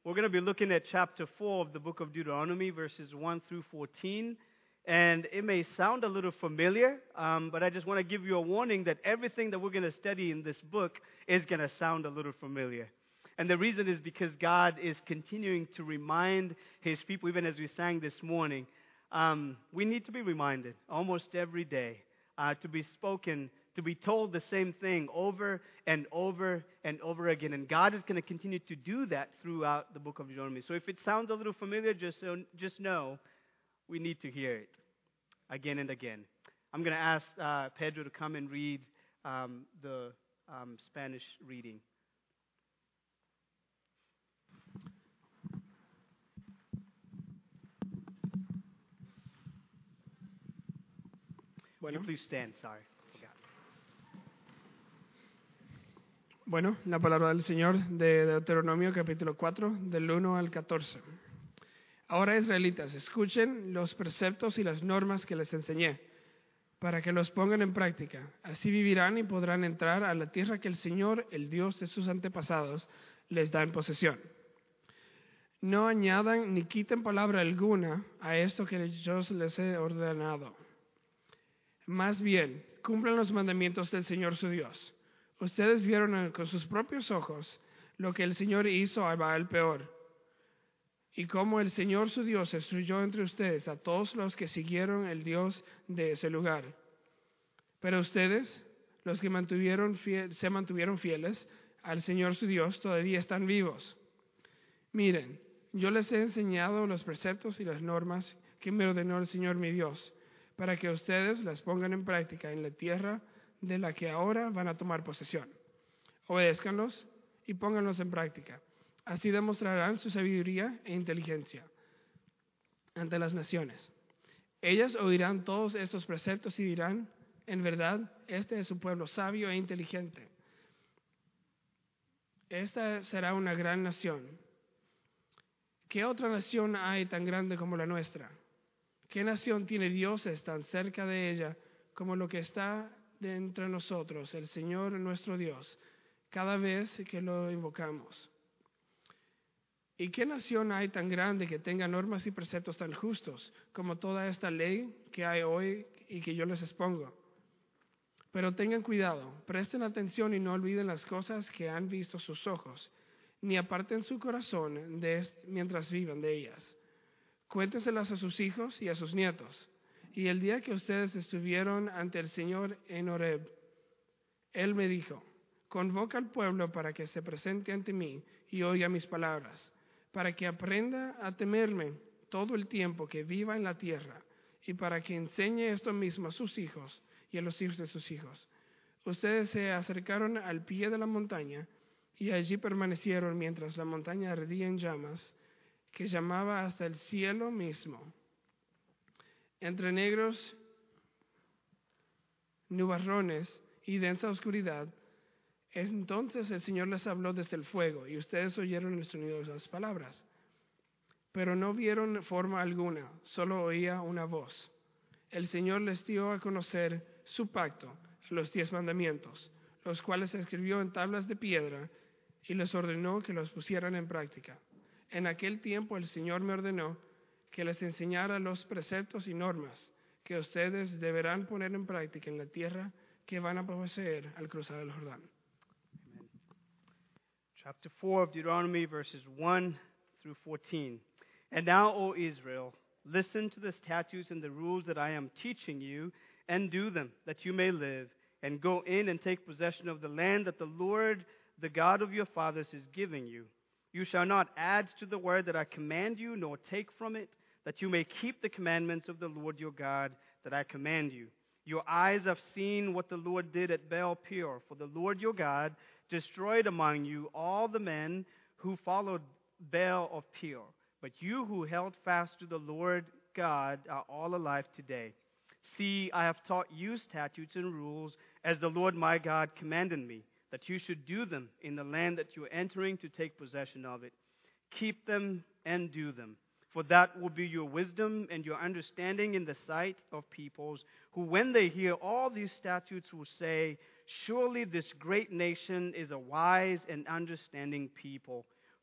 We're going to be looking at chapter 4 of the book of Deuteronomy, verses 1 through 14. And it may sound a little familiar, but I just want to give you a warning that everything that we're going to study in this book is going to sound a little familiar. And the reason is because God is continuing to remind His people, even as we sang this morning. We need to be reminded almost every day to be spoken, to be told the same thing over and over and over again. And God is going to continue to do that throughout the book of Deuteronomy. So if it sounds a little familiar, just know we need to hear it again and again. I'm going to ask Pedro to come and read the Spanish reading. Bueno. Please stand, sorry. Bueno, la palabra del Señor de Deuteronomio capítulo 4, del 1 al 14. Ahora, israelitas, escuchen los preceptos y las normas que les enseñé, para que los pongan en práctica. Así vivirán y podrán entrar a la tierra que el Señor, el Dios de sus antepasados, les da en posesión. No añadan ni quiten palabra alguna a esto que yo les he ordenado. Más bien, cumplan los mandamientos del Señor su Dios. Ustedes vieron con sus propios ojos lo que el Señor hizo a Baal Peor, y cómo el Señor su Dios destruyó entre ustedes a todos los que siguieron el Dios de ese lugar. Pero ustedes, los que se mantuvieron fieles al Señor su Dios, todavía están vivos. Miren, yo les he enseñado los preceptos y las normas que me ordenó el Señor mi Dios, para que ustedes las pongan en práctica en la tierra de la que ahora van a tomar posesión. Obedézcanlos y pónganlos en práctica. Así demostrarán su sabiduría e inteligencia ante las naciones. Ellas oirán todos estos preceptos y dirán, en verdad, este es un pueblo sabio e inteligente. Esta será una gran nación. ¿Qué otra nación hay tan grande como la nuestra? ¿Qué nación tiene dioses tan cerca de ella como lo que está de entre nosotros, el Señor nuestro Dios, cada vez que lo invocamos? ¿Y qué nación hay tan grande que tenga normas y preceptos tan justos como toda esta ley que hay hoy y que yo les expongo? Pero tengan cuidado, presten atención y no olviden las cosas que han visto sus ojos, ni aparten su corazón mientras vivan de ellas. Cuéntenselas a sus hijos y a sus nietos. Y el día que ustedes estuvieron ante el Señor en Horeb, Él me dijo, convoca al pueblo para que se presente ante mí y oiga mis palabras, para que aprenda a temerme todo el tiempo que viva en la tierra, y para que enseñe esto mismo a sus hijos y a los hijos de sus hijos. Ustedes se acercaron al pie de la montaña, y allí permanecieron mientras la montaña ardía en llamas, que llamaba hasta el cielo mismo. Entre negros nubarrones y densa oscuridad, entonces el Señor les habló desde el fuego, y ustedes oyeron el sonido de las palabras. Pero no vieron forma alguna, solo oía una voz. El Señor les dio a conocer su pacto, los 10 mandamientos, los cuales escribió en tablas de piedra, y les ordenó que los pusieran en práctica. En aquel tiempo el Señor me ordenó que les enseñara los preceptos y normas que ustedes deberán poner en práctica en la tierra que van a poseer al cruzar el Jordán. Amen. Chapter 4 of Deuteronomy, verses 1 through 14. And now, O Israel, listen to the statutes and the rules that I am teaching you, and do them, that you may live, and go in and take possession of the land that the Lord, the God of your fathers, is giving you. You shall not add to the word that I command you, nor take from it, that you may keep the commandments of the Lord your God that I command you. Your eyes have seen what the Lord did at Baal Peor, for the Lord your God destroyed among you all the men who followed Baal of Peor. But you who held fast to the Lord God are all alive today. See, I have taught you statutes and rules as the Lord my God commanded me, that you should do them in the land that you are entering to take possession of it. Keep them and do them, for that will be your wisdom and your understanding in the sight of peoples, who when they hear all these statutes will say, surely this great nation is a wise and understanding people.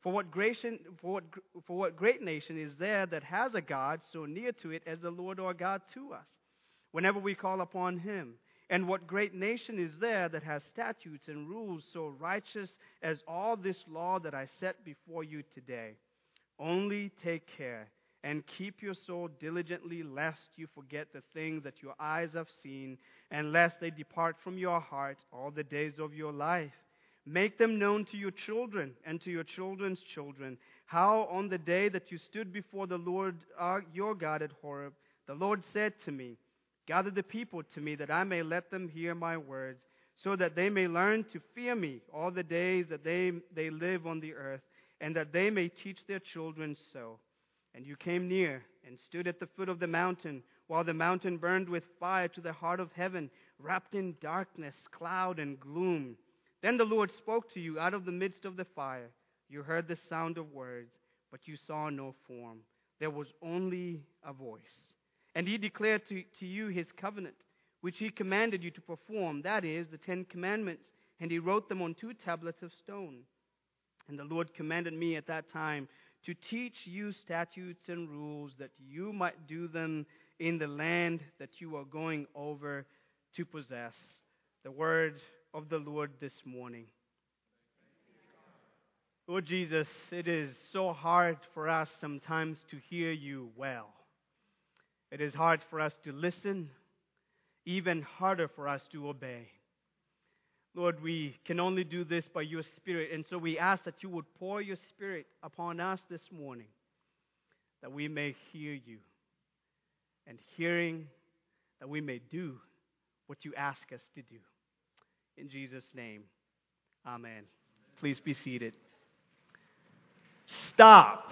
For what great nation is there that has a God so near to it as the Lord our God to us, whenever we call upon him? And what great nation is there that has statutes and rules so righteous as all this law that I set before you today? Only take care and keep your soul diligently, lest you forget the things that your eyes have seen, and lest they depart from your heart all the days of your life. Make them known to your children and to your children's children, how on the day that you stood before the Lord your God at Horeb, the Lord said to me, gather the people to me, that I may let them hear my words, so that they may learn to fear me all the days that they live on the earth, and that they may teach their children so. And you came near and stood at the foot of the mountain, while the mountain burned with fire to the heart of heaven, wrapped in darkness, cloud, and gloom. Then the Lord spoke to you out of the midst of the fire. You heard the sound of words, but you saw no form. There was only a voice. And he declared to you his covenant, which he commanded you to perform, that is, the 10 Commandments, and he wrote them on 2 tablets of stone. And the Lord commanded me at that time to teach you statutes and rules, that you might do them in the land that you are going over to possess. The word of the Lord this morning. Lord Jesus, it is so hard for us sometimes to hear you well. It is hard for us to listen, even harder for us to obey. Lord, we can only do this by your Spirit, and so we ask that you would pour your Spirit upon us this morning, that we may hear you, and hearing, that we may do what you ask us to do. In Jesus' name, amen. Please be seated. Stop.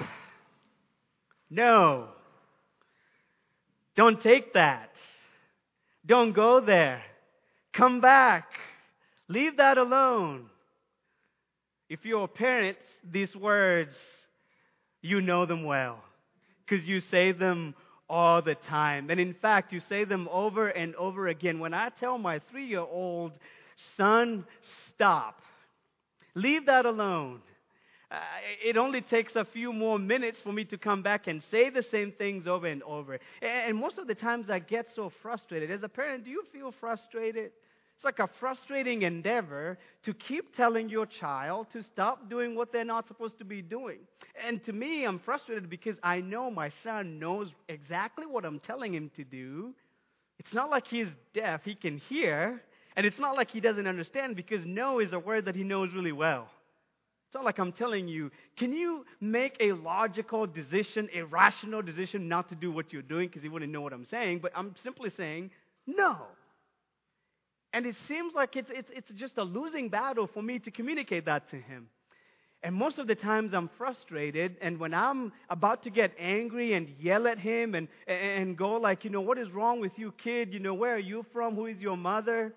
No. Don't take that. Don't go there. Come back. Leave that alone. If you're a parent, these words, you know them well, because you say them all the time. And in fact, you say them over and over again. When I tell my 3-year-old son, stop, leave that alone, it only takes a few more minutes for me to come back and say the same things over and over. And most of the times I get so frustrated. As a parent, do you feel frustrated? It's like a frustrating endeavor to keep telling your child to stop doing what they're not supposed to be doing. And to me, I'm frustrated because I know my son knows exactly what I'm telling him to do. It's not like he's deaf, he can hear. And it's not like he doesn't understand, because no is a word that he knows really well. It's not like I'm telling you, can you make a logical decision, a rational decision not to do what you're doing, because he wouldn't know what I'm saying. But I'm simply saying no. And it seems like it's just a losing battle for me to communicate that to him. And most of the times I'm frustrated, and when I'm about to get angry and yell at him and go like, what is wrong with you, kid? Where are you from? Who is your mother?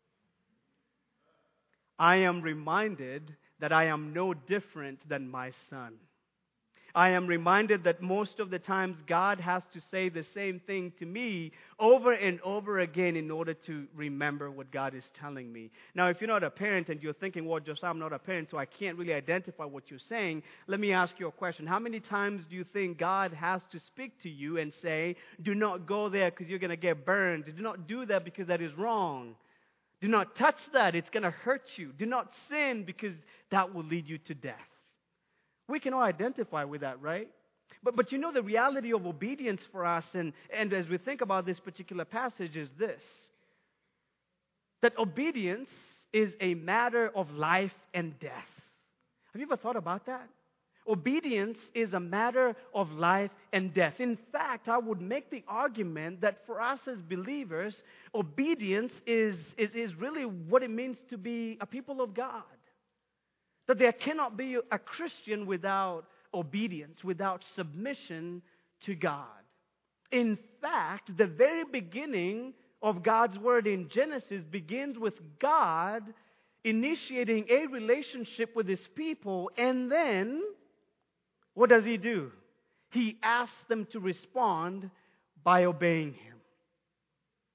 I am reminded that I am no different than my son. I am reminded that most of the times God has to say the same thing to me over and over again in order to remember what God is telling me. Now, if you're not a parent and you're thinking, well, Josiah, I'm not a parent, so I can't really identify what you're saying, let me ask you a question. How many times do you think God has to speak to you and say, do not go there because you're going to get burned. Do not do that because that is wrong. Do not touch that. It's going to hurt you. Do not sin because that will lead you to death. We can all identify with that, right? But the reality of obedience for us, and as we think about this particular passage, is this: that obedience is a matter of life and death. Have you ever thought about that? Obedience is a matter of life and death. In fact, I would make the argument that for us as believers, obedience is really what it means to be a people of God. That there cannot be a Christian without obedience, without submission to God. In fact, the very beginning of God's word in Genesis begins with God initiating a relationship with his people, and then what does he do? He asks them to respond by obeying him.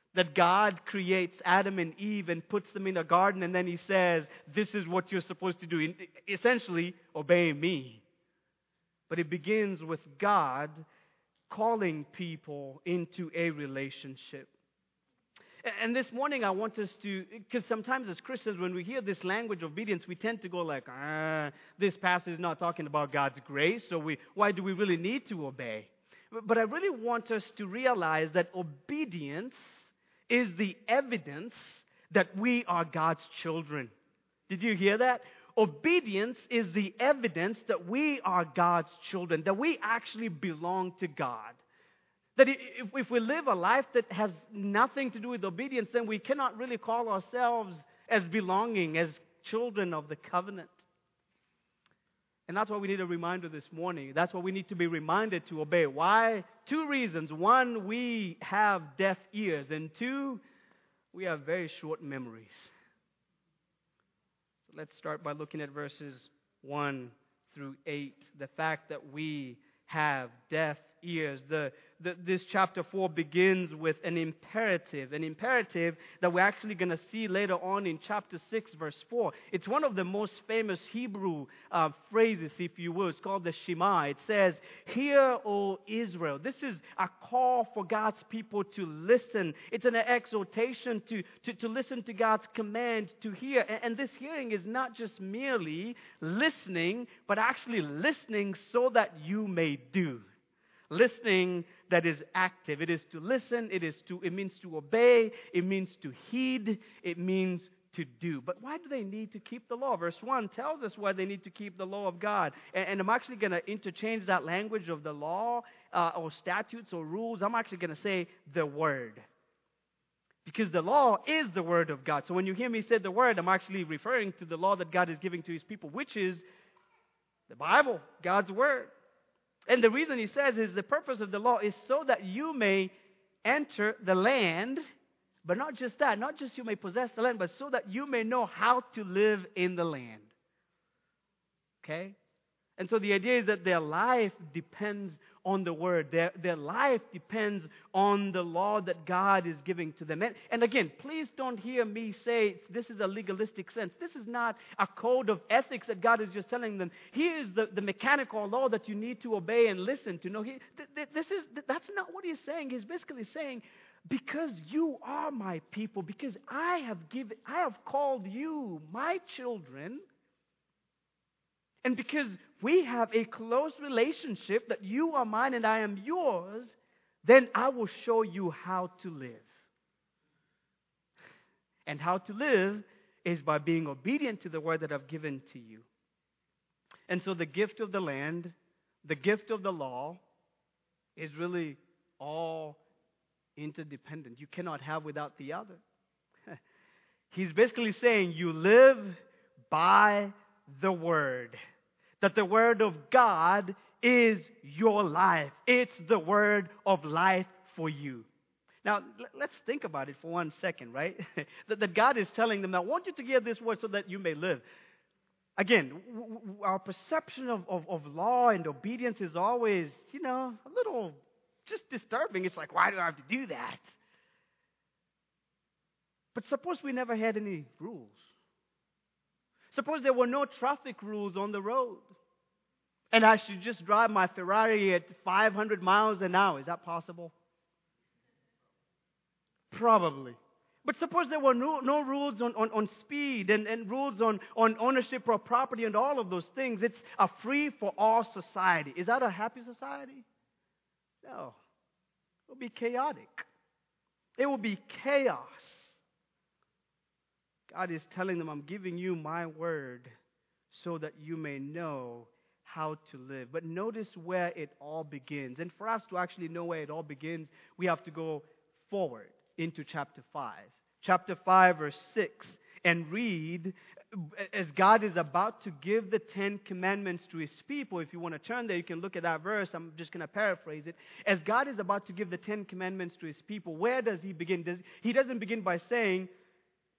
That God creates Adam and Eve and puts them in a garden, and then He says, this is what you're supposed to do. Essentially, obey me. But it begins with God calling people into a relationship. And this morning I want us to, because sometimes as Christians, when we hear this language of obedience, we tend to go like, this passage is not talking about God's grace, so why do we really need to obey? But I really want us to realize that obedience is the evidence that we are God's children. Did you hear that? Obedience is the evidence that we are God's children, that we actually belong to God. That if we live a life that has nothing to do with obedience, then we cannot really call ourselves as belonging, as children of the covenant. And that's why we need a reminder this morning. That's why we need to be reminded to obey. Why? 2 reasons. 1, we have deaf ears. And 2, we have very short memories. So let's start by looking at verses 1 through 8. The fact that we have deaf ears. This chapter 4 begins with an imperative that we're actually going to see later on in chapter 6, verse 4. It's one of the most famous Hebrew phrases, if you will. It's called the Shema. It says, "Hear, O Israel." This is a call for God's people to listen. It's an exhortation to listen to God's command, to hear. And this hearing is not just merely listening, but actually listening so that you may do. Listening that is active. It is to listen. It means to obey. It means to heed. It means to do. But why do they need to keep the law? Verse 1 tells us why they need to keep the law of God. And I'm actually going to interchange that language of the law or statutes or rules. I'm actually going to say the Word. Because the law is the Word of God. So when you hear me say the Word, I'm actually referring to the law that God is giving to His people, which is the Bible, God's Word. And the reason He says is the purpose of the law is so that you may enter the land, but not just that, not just you may possess the land, but so that you may know how to live in the land. Okay? And so the idea is that their life depends on the Word. Their life depends on the law that God is giving to them. And again, please don't hear me say this is a legalistic sense. This is not a code of ethics that God is just telling them. Here's the mechanical law that you need to obey and listen to. No, that's not what He's saying. He's basically saying, because you are my people, because I have called you my children, and because we have a close relationship that you are mine and I am yours, then I will show you how to live. And how to live is by being obedient to the word that I've given to you. And so the gift of the land, the gift of the law, is really all interdependent. You cannot have without the other. He's basically saying you live by the Word. That the Word of God is your life. It's the Word of life for you. Now, let's think about it for 1 second, right? that God is telling them, I want you to hear this word so that you may live. Again, our perception of law and obedience is always, a little just disturbing. It's like, why do I have to do that? But suppose we never had any rules. Suppose there were no traffic rules on the road, and I should just drive my Ferrari at 500 miles an hour. Is that possible? Probably. But suppose there were no rules on speed and rules on ownership of property and all of those things. It's a free-for-all society. Is that a happy society? No. It will be chaotic. It will be chaos. God is telling them, I'm giving you my word so that you may know how to live. But notice where it all begins. And for us to actually know where it all begins, we have to go forward into chapter 5. Chapter 5, verse 6, and read as God is about to give the 10 commandments to His people. If you want to turn there, you can look at that verse. I'm just going to paraphrase it. As God is about to give the 10 commandments to His people, where does He begin? He doesn't begin by saying,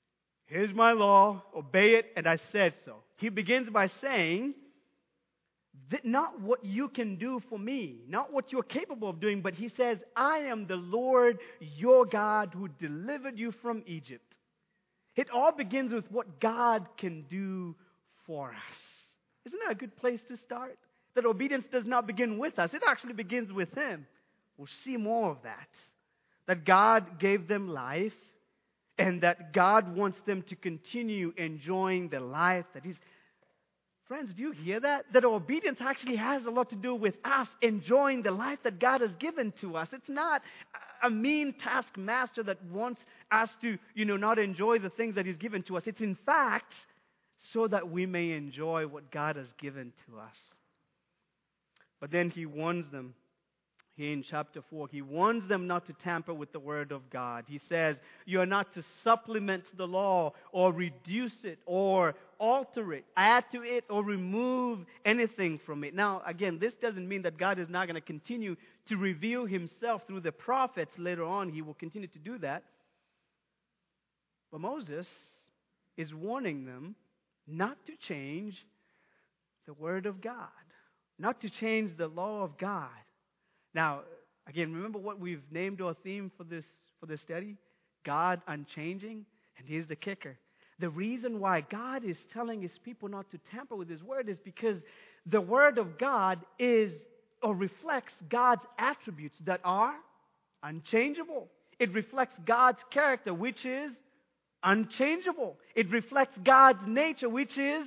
here's my law, obey it, and I said so. He begins by saying, not what you can do for me, not what you're capable of doing, but he says, I am the Lord your God who delivered you from Egypt. It all begins with what God can do for us. Isn't that a good place to start? That obedience does not begin with us. It actually begins with him. We'll see more of that. That God gave them life and that God wants them to continue enjoying the life that he's... Friends, do you hear that? That obedience actually has a lot to do with us enjoying the life that God has given to us. It's not a mean taskmaster that wants us to, not enjoy the things that he's given to us. It's in fact so that we may enjoy what God has given to us. But then he warns them here in chapter 4. He warns them not to tamper with the word of God. He says, you are not to supplement the law or reduce it or alter it, add to it or remove anything from it. Now, again, this doesn't mean that God is not going to continue to reveal himself through the prophets later on. He will continue to do that. But Moses is warning them not to change the word of God, not to change the law of God. Now, again, remember what we've named our theme for this study? God unchanging. And here's the kicker. The reason why God is telling his people not to tamper with his word is because the word of God is or reflects God's attributes that are unchangeable. It reflects God's character, which is unchangeable. It reflects God's nature, which is...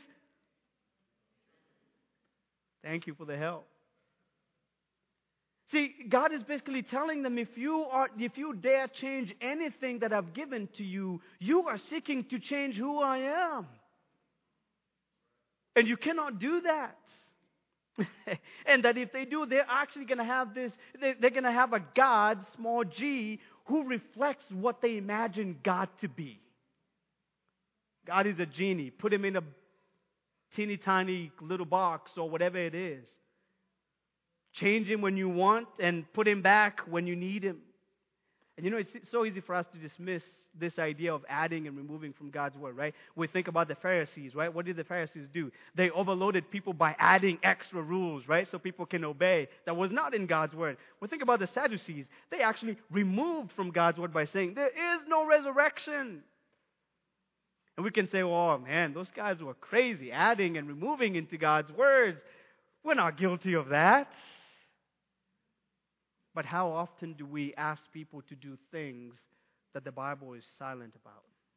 Thank you for the help. See, God is basically telling them, if you dare change anything that I've given to you, you are seeking to change who I am. And you cannot do that. And that if they do, they're actually going to have they're going to have a God, small g, who reflects what they imagine God to be. God is a genie. Put him in a teeny tiny little box or whatever it is. Change him when you want and put him back when you need him. And it's so easy for us to dismiss this idea of adding and removing from God's word, right? We think about the Pharisees, right? What did the Pharisees do? They overloaded people by adding extra rules, right? So people can obey. That was not in God's word. We think about the Sadducees. They actually removed from God's word by saying, there is no resurrection. And we can say, oh man, those guys were crazy, adding and removing into God's words. We're not guilty of that. But how often do we ask people to do things that the Bible is silent about?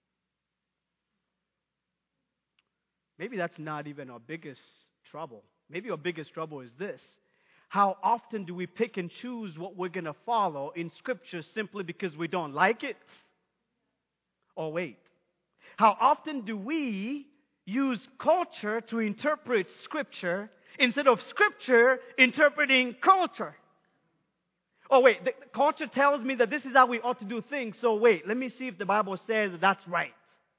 Maybe that's not even our biggest trouble. Maybe our biggest trouble is this. How often do we pick and choose what we're going to follow in Scripture simply because we don't like it? Or wait. How often do we use culture to interpret Scripture instead of Scripture interpreting culture? Oh, wait, the culture tells me that this is how we ought to do things, so wait, let me see if the Bible says that's right.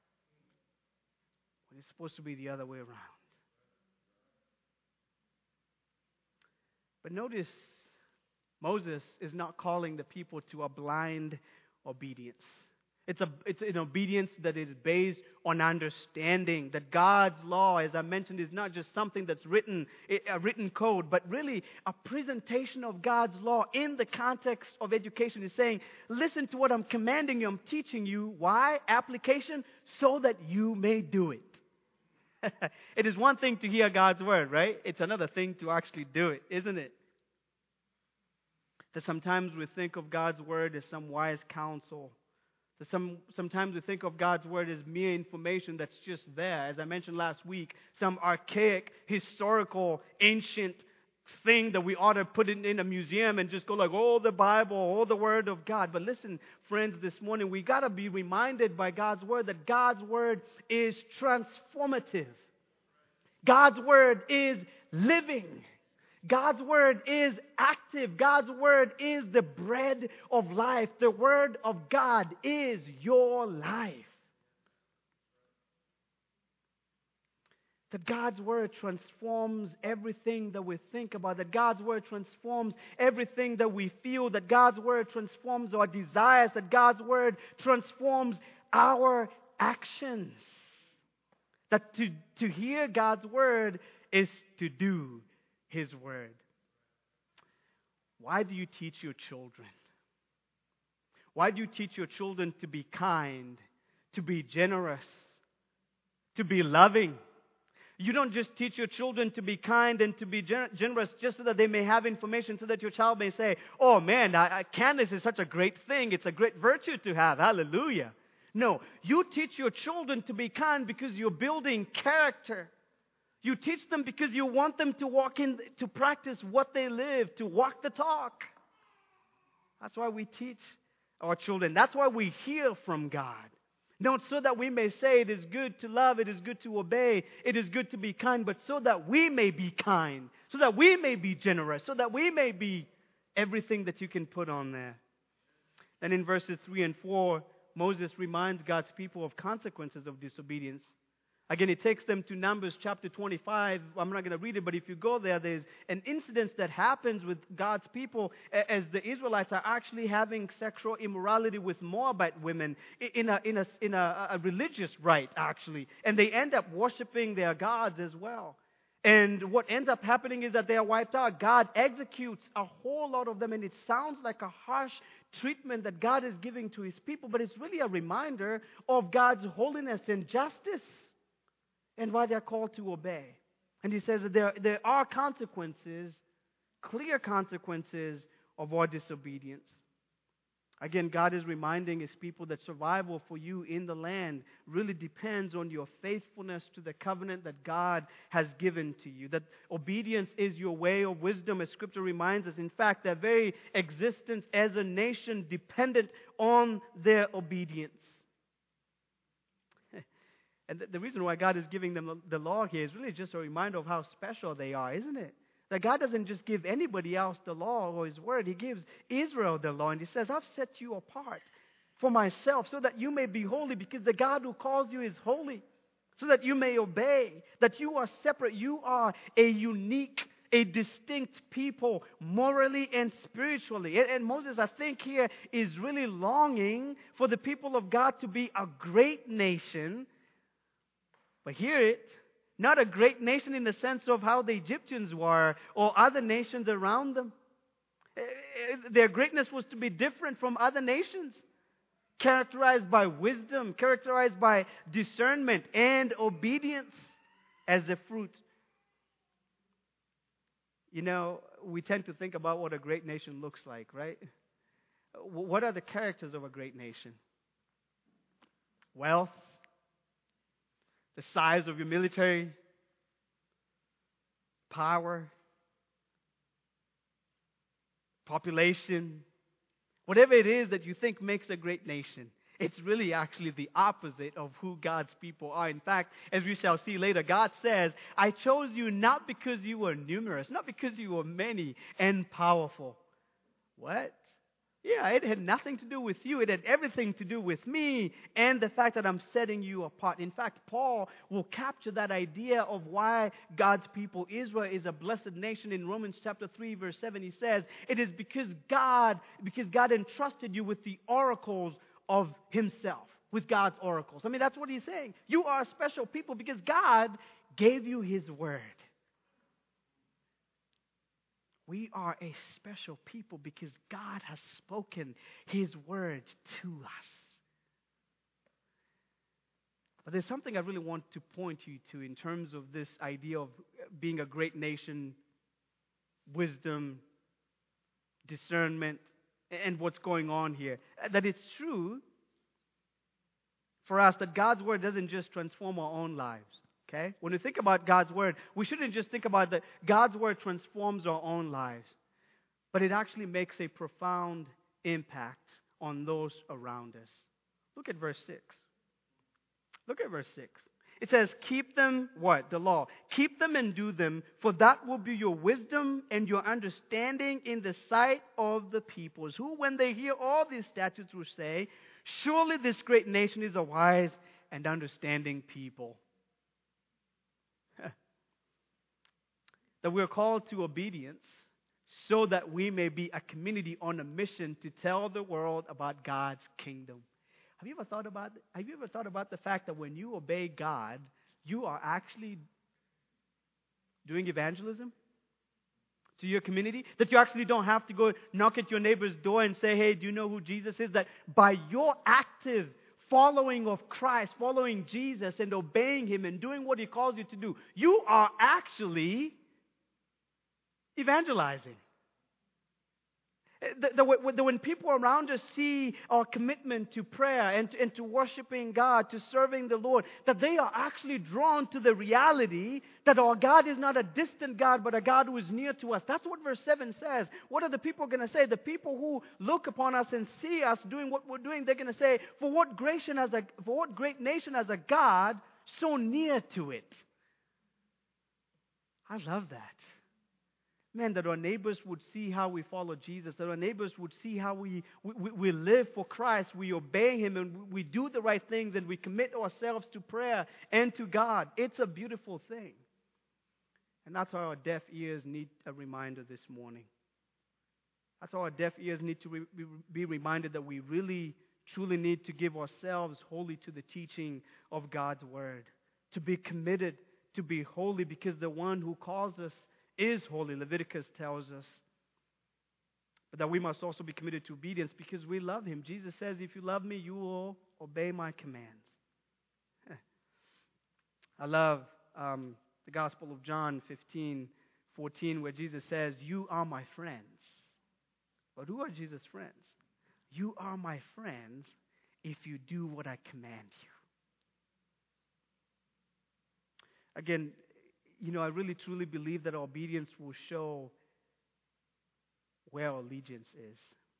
Well, it's supposed to be the other way around. But notice, Moses is not calling the people to a blind obedience. It's an obedience that is based on understanding that God's law, as I mentioned, is not just something that's written, a written code, but really a presentation of God's law in the context of education. Is saying, listen to what I'm commanding you, I'm teaching you. Why? Application, so that you may do it. It is one thing to hear God's word, right? It's another thing to actually do it, isn't it? That sometimes we think of God's word as some wise counsel. Sometimes we think of God's word as mere information that's just there. As I mentioned last week, some archaic, historical, ancient thing that we ought to put in a museum and just go like, oh, the Bible, oh, the word of God. But listen, friends, this morning we got to be reminded by God's word that God's word is transformative. God's word is living. God's word is active. God's word is the bread of life. The word of God is your life. That God's word transforms everything that we think about. That God's word transforms everything that we feel. That God's word transforms our desires. That God's word transforms our actions. That to hear God's word is to do His Word. Why do you teach your children? Why do you teach your children to be kind, to be generous, to be loving? You don't just teach your children to be kind and to be generous just so that they may have information, so that your child may say, oh man, kindness is such a great thing. It's a great virtue to have. Hallelujah. No, you teach your children to be kind because you're building character. You teach them because you want them to practice what they live, to walk the talk. That's why we teach our children. That's why we hear from God. Not so that we may say it is good to love, it is good to obey, it is good to be kind, but so that we may be kind, so that we may be generous, so that we may be everything that you can put on there. And in verses 3 and 4, Moses reminds God's people of consequences of disobedience. Again, it takes them to Numbers chapter 25. I'm not going to read it, but if you go there, there's an incident that happens with God's people as the Israelites are actually having sexual immorality with Moabite women in a religious rite, actually. And they end up worshiping their gods as well. And what ends up happening is that they are wiped out. God executes a whole lot of them, and it sounds like a harsh treatment that God is giving to His people, but it's really a reminder of God's holiness and justice, and why they're called to obey. And He says that there are consequences, clear consequences of our disobedience. Again, God is reminding His people that survival for you in the land really depends on your faithfulness to the covenant that God has given to you. That obedience is your way of wisdom, as Scripture reminds us. In fact, their very existence as a nation depended on their obedience. And the reason why God is giving them the law here is really just a reminder of how special they are, isn't it? That God doesn't just give anybody else the law or His word. He gives Israel the law. And He says, I've set you apart for myself so that you may be holy, because the God who calls you is holy, so that you may obey, that you are separate. You are a unique, a distinct people, morally and spiritually. And Moses, I think here, is really longing for the people of God to be a great nation. But hear it, not a great nation in the sense of how the Egyptians were or other nations around them. Their greatness was to be different from other nations, characterized by wisdom, characterized by discernment and obedience as a fruit. You know, we tend to think about what a great nation looks like, right? What are the characters of a great nation? Wealth, the size of your military, power, population, whatever it is that you think makes a great nation. It's really actually the opposite of who God's people are. In fact, as we shall see later, God says, I chose you not because you were numerous, not because you were many and powerful. What? Yeah, it had nothing to do with you. It had everything to do with me and the fact that I'm setting you apart. In fact, Paul will capture that idea of why God's people, Israel, is a blessed nation in Romans chapter 3, verse 7. He says, it is because God entrusted you with the oracles of Himself, with God's oracles. I mean, that's what he's saying. You are a special people because God gave you His word. We are a special people because God has spoken His word to us. But there's something I really want to point you to in terms of this idea of being a great nation, wisdom, discernment, and what's going on here. That it's true for us that God's word doesn't just transform our own lives. Okay? When we think about God's word, we shouldn't just think about that God's word transforms our own lives, but it actually makes a profound impact on those around us. Look at verse 6. Look at verse 6. It says, keep them, what? The law. Keep them and do them, for that will be your wisdom and your understanding in the sight of the peoples, who, when they hear all these statutes, will say, surely this great nation is a wise and understanding people. That we are called to obedience so that we may be a community on a mission to tell the world about God's kingdom. Have you ever thought about the fact that when you obey God, you are actually doing evangelism? to your community, that you actually don't have to go knock at your neighbor's door and say, hey, do you know who Jesus is? That by your active following of Christ, following Jesus and obeying Him and doing what He calls you to do, you are actually evangelizing. When people around us see our commitment to prayer and to worshiping God, to serving the Lord, that they are actually drawn to the reality that our God is not a distant God, but a God who is near to us. That's what verse 7 says. What are the people going to say? The people who look upon us and see us doing what we're doing, they're going to say, for what great nation has a God so near to it? I love that. Man, that our neighbors would see how we follow Jesus, that our neighbors would see how we live for Christ, we obey Him, and we do the right things, and we commit ourselves to prayer and to God. It's a beautiful thing. And that's why our deaf ears need a reminder this morning. That's why our deaf ears need to be reminded that we really, truly need to give ourselves wholly to the teaching of God's Word, to be committed, to be holy, because the one who calls us is holy, Leviticus tells us. But that we must also be committed to obedience because we love Him. Jesus says, if you love me, you will obey my commands. I love the Gospel of John 15:14, where Jesus says, you are my friends. But who are Jesus' friends? You are my friends if you do what I command you. Again, I really truly believe that our obedience will show where our allegiance is.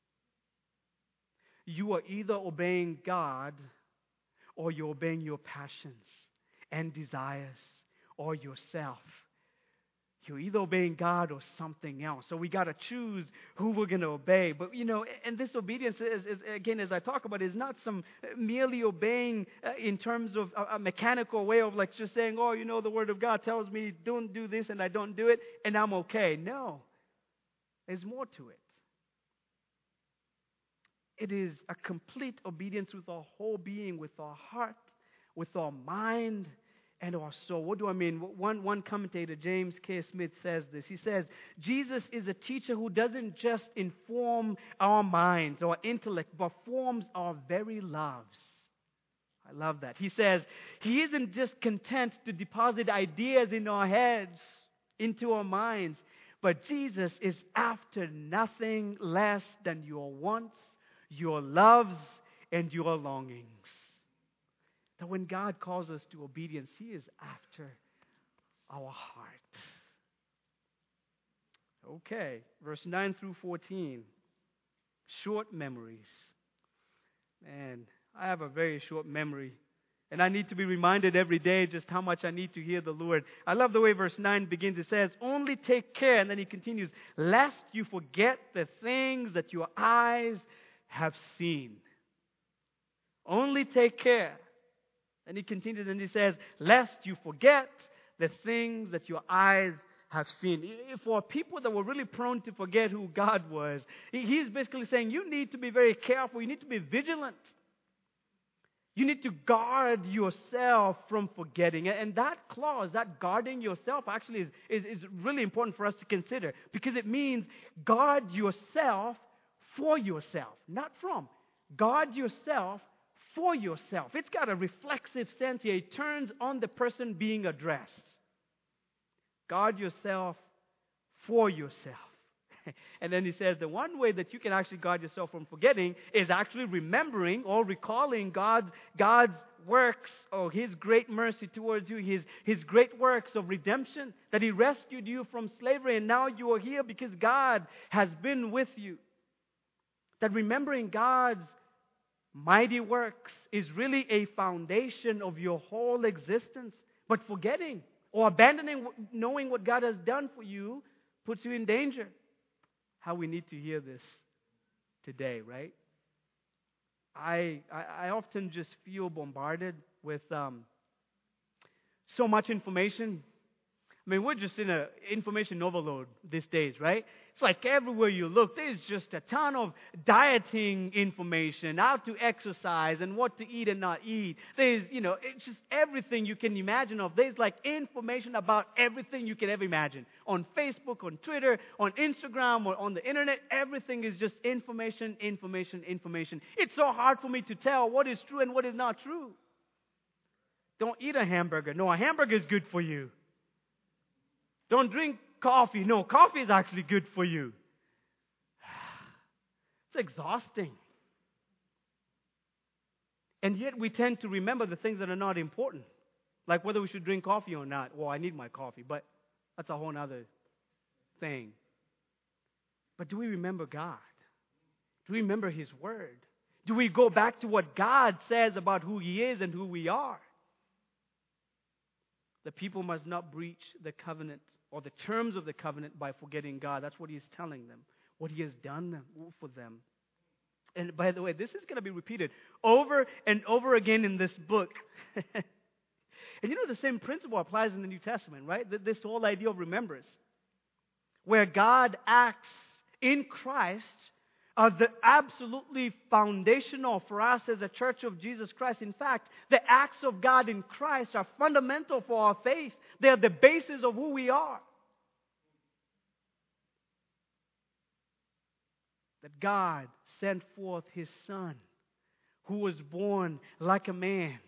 You are either obeying God or you're obeying your passions and desires or yourself. You're either obeying God or something else. So we got to choose who we're going to obey. But, and this obedience, is, again, as I talk about, is not some merely obeying in terms of a mechanical way of like just saying, the Word of God tells me don't do this and I don't do it and I'm okay. No. There's more to it. It is a complete obedience with our whole being, with our heart, with our mind, and our soul. What do I mean? One commentator, James K. Smith, says this. He says, Jesus is a teacher who doesn't just inform our minds or intellect, but forms our very lives. I love that. He says, He isn't just content to deposit ideas in our heads, into our minds, but Jesus is after nothing less than your wants, your loves, and your longings. That when God calls us to obedience, He is after our heart. Okay, verse 9 through 14. Short memories. Man, I have a very short memory. And I need to be reminded every day just how much I need to hear the Lord. I love the way verse 9 begins. It says, only take care, and then he continues, lest you forget the things that your eyes have seen. Only take care. And he continues and he says, lest you forget the things that your eyes have seen. For people that were really prone to forget who God was, he's basically saying you need to be very careful. You need to be vigilant. You need to guard yourself from forgetting. And that clause, that guarding yourself, actually is really important for us to consider. Because it means guard yourself for yourself, not from. Guard yourself for yourself. It's got a reflexive sense here. It turns on the person being addressed. Guard yourself for yourself. And then he says the one way that you can actually guard yourself from forgetting is actually remembering or recalling God's works or His great mercy towards you, His great works of redemption, that He rescued you from slavery and now you are here because God has been with you. That remembering God's mighty works is really a foundation of your whole existence. But forgetting or abandoning knowing what God has done for you puts you in danger. How we need to hear this today, right? I often just feel bombarded with so much information. I mean, we're just in an information overload these days, right? It's like everywhere you look, there's just a ton of dieting information, how to exercise and what to eat and not eat. There's, it's just everything you can imagine of. There's like information about everything you can ever imagine. On Facebook, on Twitter, on Instagram, or on the internet, everything is just information, information, information. It's so hard for me to tell what is true and what is not true. Don't eat a hamburger. No, a hamburger is good for you. Don't drink coffee. No, coffee is actually good for you. It's exhausting. And yet we tend to remember the things that are not important. Like whether we should drink coffee or not. Well, I need my coffee, but that's a whole other thing. But do we remember God? Do we remember His Word? Do we go back to what God says about who He is and who we are? The people must not breach the covenant or the terms of the covenant by forgetting God. That's what He's telling them, what He has done for them. And by the way, this is going to be repeated over and over again in this book. And the same principle applies in the New Testament, right? This whole idea of remembrance, where God acts in Christ are the absolutely foundational for us as a church of Jesus Christ. In fact, the acts of God in Christ are fundamental for our faith. They are the basis of who we are. That God sent forth His Son, who was born like a man,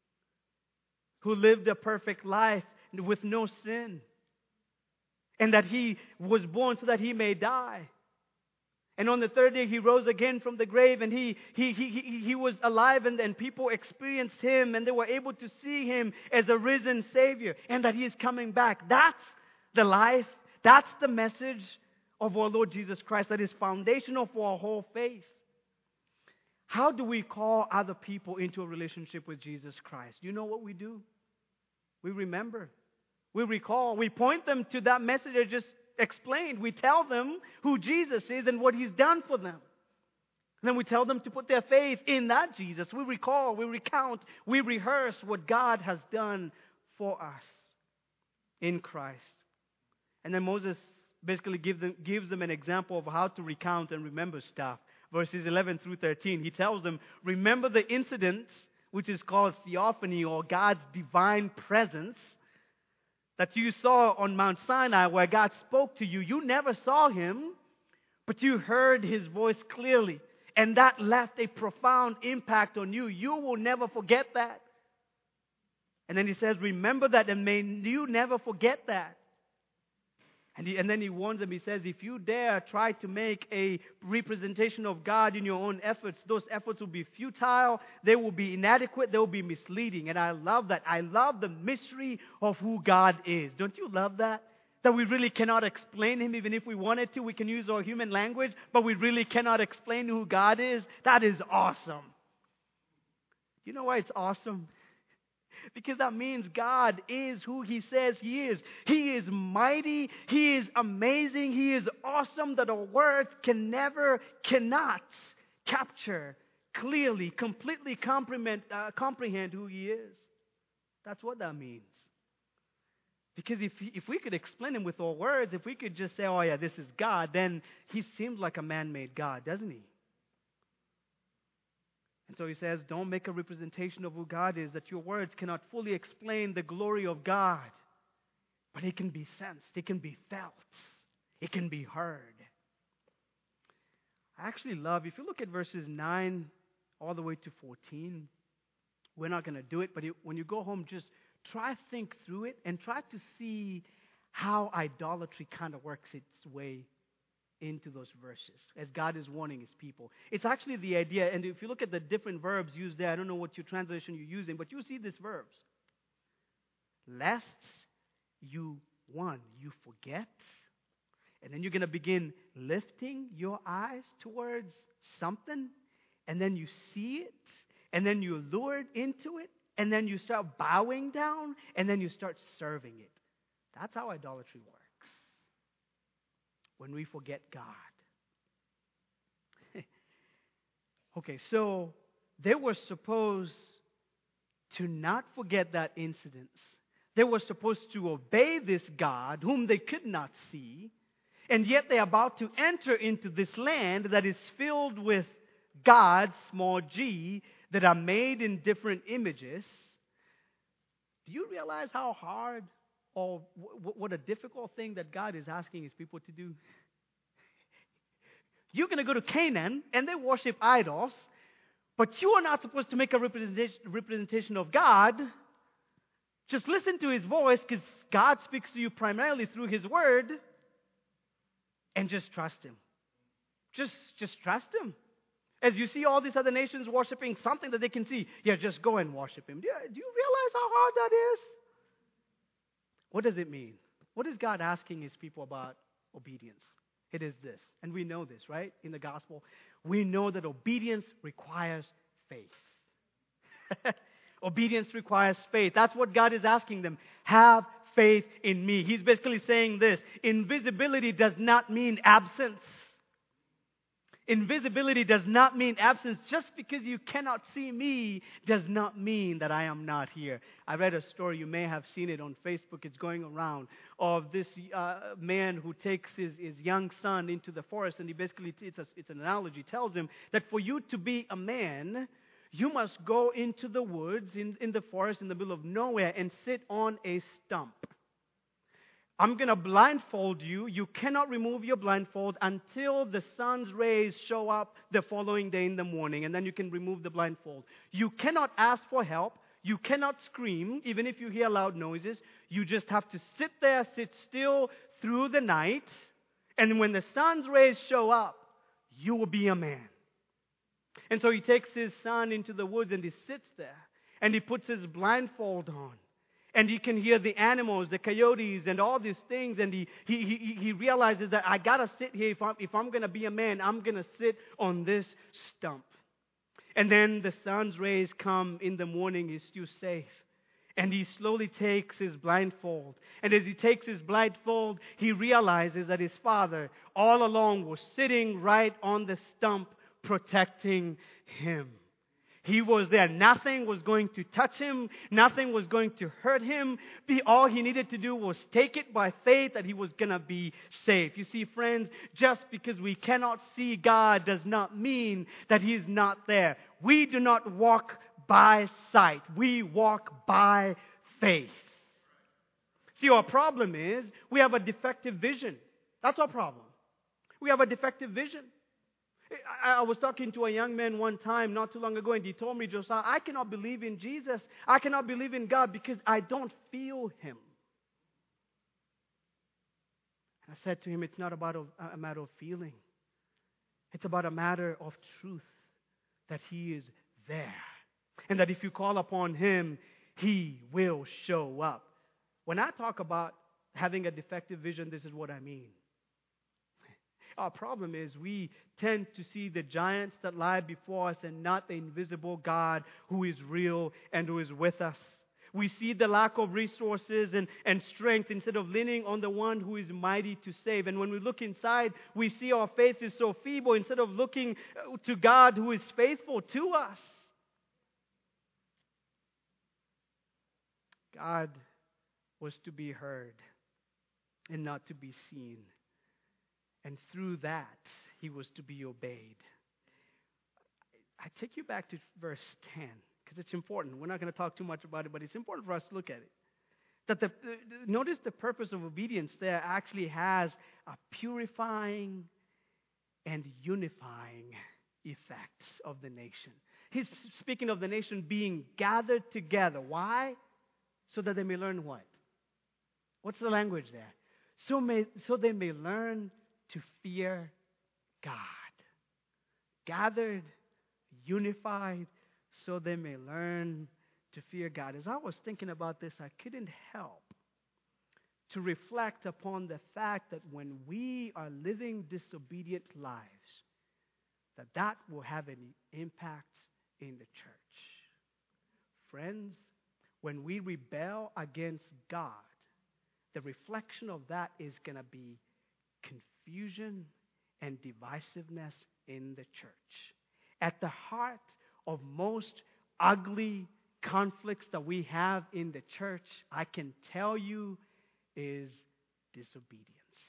who lived a perfect life with no sin, and that He was born so that He may die. And on the third day, He rose again from the grave, and He was alive, and people experienced Him, and they were able to see Him as a risen Savior, and that He is coming back. That's the life, that's the message of our Lord Jesus Christ that is foundational for our whole faith. How do we call other people into a relationship with Jesus Christ? You know what we do? We remember. We recall. We point them to that message I just explained. We tell them who Jesus is and what He's done for them. And then we tell them to put their faith in that Jesus. We recall, we recount, we rehearse what God has done for us in Christ. And then Moses basically gives them an example of how to recount and remember stuff. Verses 11 through 13, he tells them, remember the incident, which is called theophany, or God's divine presence, that you saw on Mount Sinai where God spoke to you. You never saw Him, but you heard His voice clearly. And that left a profound impact on you. You will never forget that. And then he says, remember that, and may you never forget that. And then he warns them, he says, if you dare try to make a representation of God in your own efforts, those efforts will be futile, they will be inadequate, they will be misleading. And I love that. I love the mystery of who God is. Don't you love that? That we really cannot explain Him, even if we wanted to. We can use our human language, but we really cannot explain who God is. That is awesome. You know why it's awesome? Because that means God is who He says He is. He is mighty. He is amazing. He is awesome that our words cannot capture clearly, completely comprehend who He is. That's what that means. Because if we could explain Him with our words, if we could just say, oh yeah, this is God, then He seems like a man-made God, doesn't He? And so he says, don't make a representation of who God is, that your words cannot fully explain the glory of God. But it can be sensed, it can be felt, it can be heard. I actually love, if you look at verses 9 all the way to 14, we're not going to do it, but when you go home, just try to think through it and try to see how idolatry kind of works its way into those verses, as God is warning His people. It's actually the idea, and if you look at the different verbs used there, I don't know what your translation you're using, but you see these verbs. Lest you forget, and then you're going to begin lifting your eyes towards something, and then you see it, and then you're lured into it, and then you start bowing down, and then you start serving it. That's how idolatry works. When we forget God. Okay, so they were supposed to not forget that incident, They were supposed to obey this God whom they could not see, and yet they're about to enter into this land that is filled with gods, small g, that are made in different images. Do you realize how hard or what a difficult thing that God is asking His people to do? You're going to go to Canaan and they worship idols, but you are not supposed to make a representation of God. Just listen to His voice, because God speaks to you primarily through His Word, and just trust Him. Just trust Him. As you see all these other nations worshiping something that they can see, just go and worship Him. Do you realize how hard that is? What does it mean? What is God asking His people about obedience? It is this, and we know this, right? In the gospel, we know that obedience requires faith. Obedience requires faith. That's what God is asking them. Have faith in me. He's basically saying this. Invisibility does not mean absence. Invisibility does not mean absence. Just because you cannot see me does not mean that I am not here. I read a story, you may have seen it on Facebook, it's going around, of this man who takes his young son into the forest, and he basically, it's an analogy, tells him that for you to be a man, you must go into the woods, in the forest, in the middle of nowhere, and sit on a stump. I'm going to blindfold you. You cannot remove your blindfold until the sun's rays show up the following day in the morning, and then you can remove the blindfold. You cannot ask for help. You cannot scream, even if you hear loud noises. You just have to sit there, sit still through the night, and when the sun's rays show up, you will be a man. And so he takes his son into the woods and he sits there and he puts his blindfold on. And he can hear the animals, the coyotes and all these things. And he realizes that I got to sit here. If I'm going to be a man, I'm going to sit on this stump. And then the sun's rays come in the morning. He's still safe. And he slowly takes his blindfold. And as he takes his blindfold, he realizes that his father all along was sitting right on the stump, protecting him. He was there. Nothing was going to touch him. Nothing was going to hurt him. All he needed to do was take it by faith that he was going to be safe. You see, friends, just because we cannot see God does not mean that He's not there. We do not walk by sight. We walk by faith. See, our problem is we have a defective vision. That's our problem. We have a defective vision. I was talking to a young man one time not too long ago, and he told me, Josiah, I cannot believe in Jesus. I cannot believe in God because I don't feel Him. I said to him, it's not about a matter of feeling. It's about a matter of truth, that He is there. And that if you call upon Him, He will show up. When I talk about having a defective vision, this is what I mean. Our problem is we tend to see the giants that lie before us and not the invisible God who is real and who is with us. We see the lack of resources and strength instead of leaning on the one who is mighty to save. And when we look inside, we see our faith is so feeble instead of looking to God who is faithful to us. God was to be heard and not to be seen. And through that, He was to be obeyed. I take you back to verse 10, because it's important. We're not going to talk too much about it, but it's important for us to look at it. That notice the purpose of obedience there actually has a purifying and unifying effects of the nation. He's speaking of the nation being gathered together. Why? So that they may learn what? What's the language there? So they may learn to fear God. Gathered, unified, so they may learn to fear God. As I was thinking about this, I couldn't help to reflect upon the fact that when we are living disobedient lives, that will have an impact in the church. Friends, when we rebel against God, the reflection of that is going to be confusion and divisiveness in the church. At the heart of most ugly conflicts that we have in the church, I can tell you, is disobedience.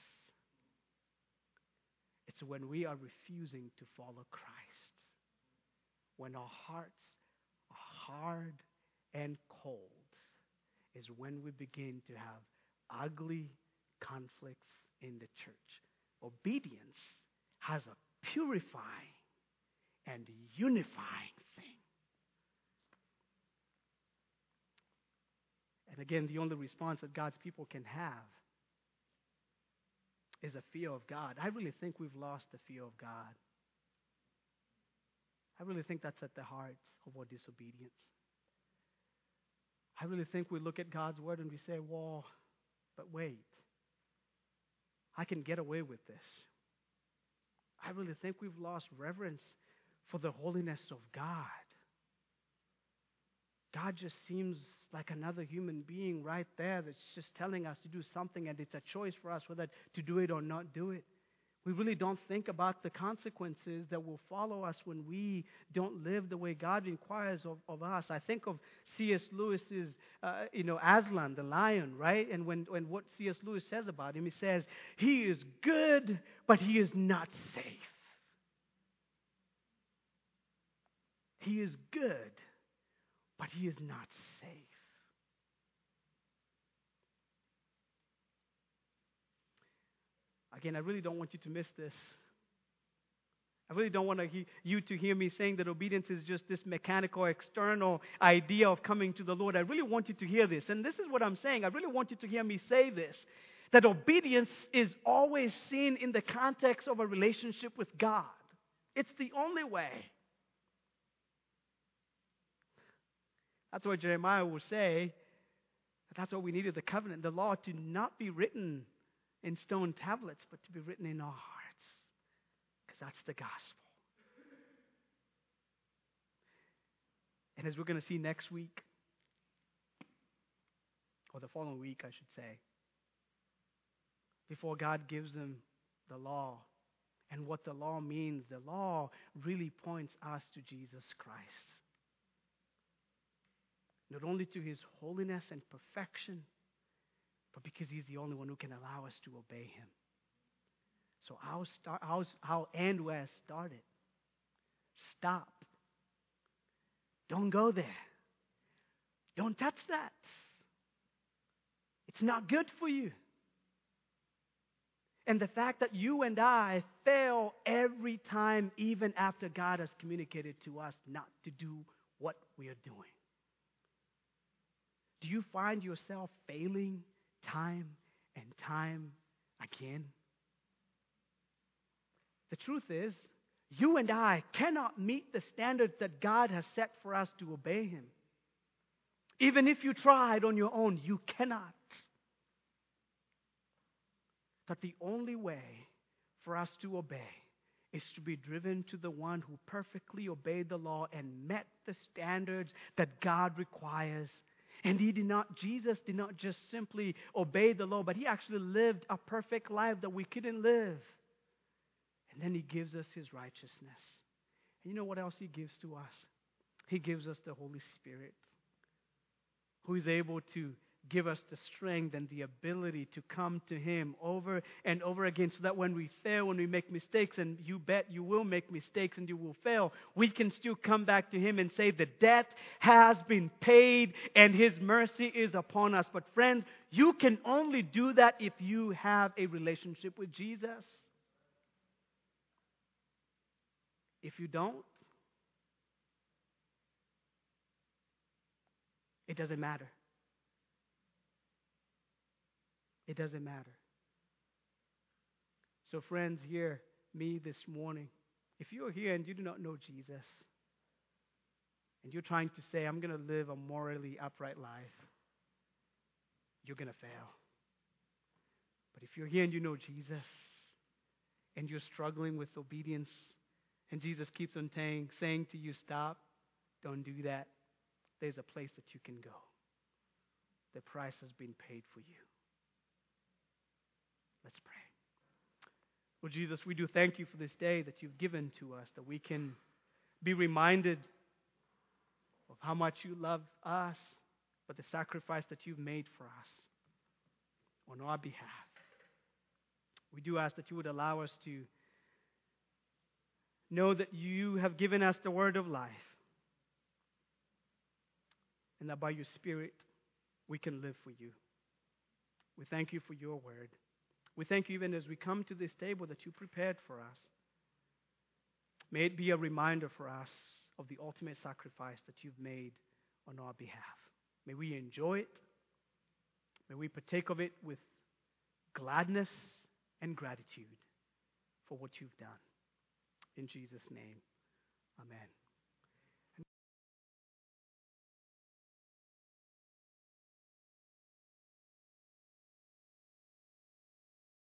It's when we are refusing to follow Christ. When our hearts are hard and cold is when we begin to have ugly conflicts in the church. Obedience has a purifying and unifying thing. And again, the only response that God's people can have is a fear of God. I really think we've lost the fear of God. I really think that's at the heart of our disobedience. I really think we look at God's word and we say, well, but wait, I can get away with this. I really think we've lost reverence for the holiness of God. God just seems like another human being right there that's just telling us to do something, and it's a choice for us whether to do it or not do it. We really don't think about the consequences that will follow us when we don't live the way God requires of us. I think of C.S. Lewis's, Aslan, the lion, right? And when what C.S. Lewis says about him, he says, he is good, but he is not safe. He is good, but he is not safe. Again, I really don't want you to miss this. I really don't want you to hear me saying that obedience is just this mechanical, external idea of coming to the Lord. I really want you to hear this. And this is what I'm saying. I really want you to hear me say this. That obedience is always seen in the context of a relationship with God. It's the only way. That's why Jeremiah will say that that's why we needed the covenant, the law, to not be written in stone tablets, but to be written in our hearts. Because that's the gospel. And as we're going to see next week, or the following week, I should say, before God gives them the law and what the law means, the law really points us to Jesus Christ. Not only to His holiness and perfection, but because He's the only one who can allow us to obey Him. So I'll end where I started. Stop. Don't go there. Don't touch that. It's not good for you. And the fact that you and I fail every time, even after God has communicated to us not to do what we are doing. Do you find yourself failing time and time again? The truth is, you and I cannot meet the standards that God has set for us to obey Him. Even if you tried on your own, you cannot. That the only way for us to obey is to be driven to the one who perfectly obeyed the law and met the standards that God requires. And Jesus did not just simply obey the law, but He actually lived a perfect life that we couldn't live. And then He gives us His righteousness. And you know what else He gives to us? He gives us the Holy Spirit, who is able to give us the strength and the ability to come to Him over and over again, so that when we fail, when we make mistakes, and you bet you will make mistakes and you will fail, we can still come back to Him and say the debt has been paid and His mercy is upon us. But friends, you can only do that if you have a relationship with Jesus. If you don't, it doesn't matter. It doesn't matter. So friends, hear me this morning. If you're here and you do not know Jesus, and you're trying to say, I'm going to live a morally upright life, you're going to fail. But if you're here and you know Jesus, and you're struggling with obedience, and Jesus keeps on saying to you, stop, don't do that, there's a place that you can go. The price has been paid for you. Let's pray. Lord Jesus, we do thank You for this day that You've given to us, that we can be reminded of how much you love us, but the sacrifice that you've made for us on our behalf. We do ask that you would allow us to know that you have given us the word of life, and that by your Spirit we can live for you. We thank you for your word. We thank you even as we come to this table that you prepared for us. May it be a reminder for us of the ultimate sacrifice that you've made on our behalf. May we enjoy it. May we partake of it with gladness and gratitude for what you've done. In Jesus' name, amen.